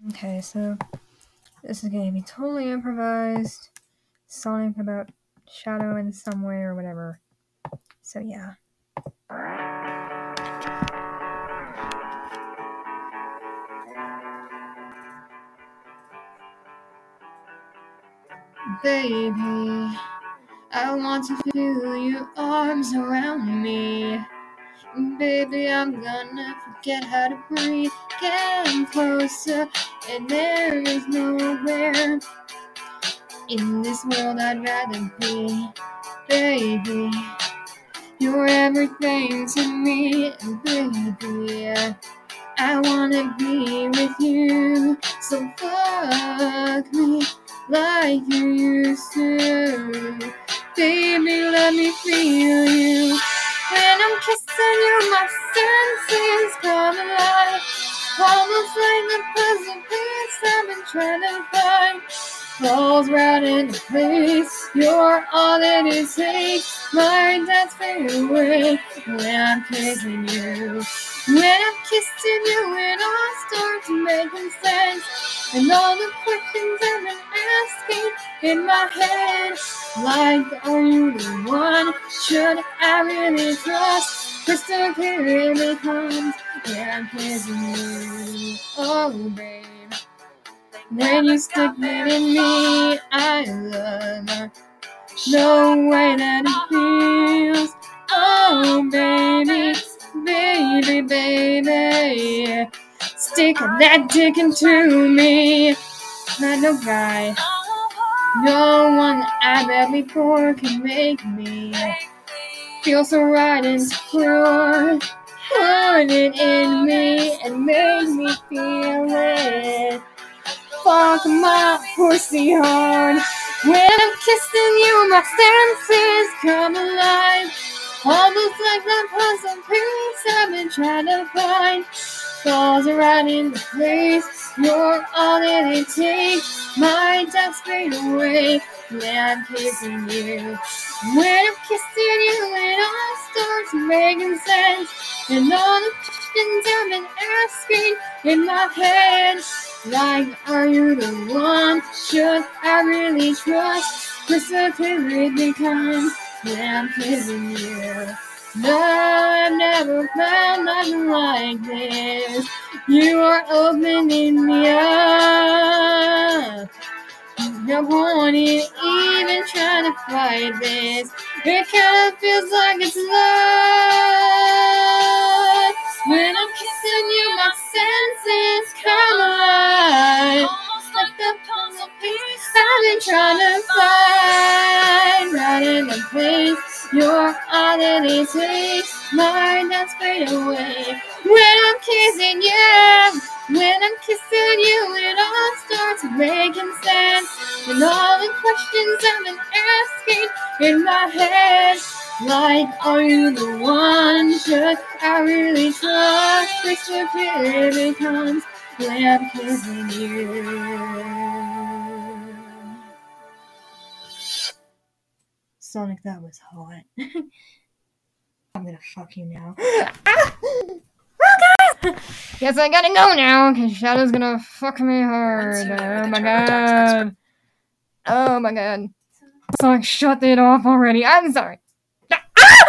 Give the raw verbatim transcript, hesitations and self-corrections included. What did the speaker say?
Okay, so this is gonna be totally improvised. Sonic about Shadow in some way or whatever. So yeah. Baby, I want to feel your arms around me. Baby, I'm gonna forget how to breathe. Getting closer, and there is nowhere in this world I'd rather be. Baby, you're everything to me. Baby, I wanna be with you. So fuck me like you used to. Baby, let me feel you. When I'm kissing you, my senses come alive. Almost like the puzzle piece I've been trying to find falls right into place. You're all that it takes. My doubts fade away when I'm kissing you. When I'm kissing you, it all starts making sense. And all the questions I've been asking in my head, like, are you the one? Should I really trust? Crystal clear it becomes when I'm kissing you. Oh, babe. When you stick it in me, I love the way that it feels. Oh, baby, baby, baby, stick that dick into me. Not no guy, no one I met before can make me feel so right and secure. Put it in me and make me feel it. Fuck my pussy hard. When I'm kissing you, my senses come alive. Almost like that puzzle piece I've been trying to find falls right into place. You're all that it takes. My doubts fade away when I'm kissing you. When I'm kissing you, it all starts making sense. And all the questions I've been asking in my head, like, are you the one? Should I really trust? Crystal clear it becomes when I'm kissing you. No, I've never found nothing like this. You are opening me up. I won't even try to fight this. It kinda feels like it's love. When I'm kissing you, my senses come alive. Almost like the puzzle piece I've been trying to find. Right in the place, you're all that it takes. My doubts fade away when I'm kissing you. When I'm kissing you, it all starts making sense. And all the questions I've been asking in my head, like, are you the one? Should I really trust? Crystal clear it becomes when I'm kissing you. Sonic, that was hot. I'm gonna fuck you now. Ah! Guess I gotta go now, cause Shadow's gonna fuck me hard. Oh my god. Oh my god. Sonic, shut it off already. I'm sorry.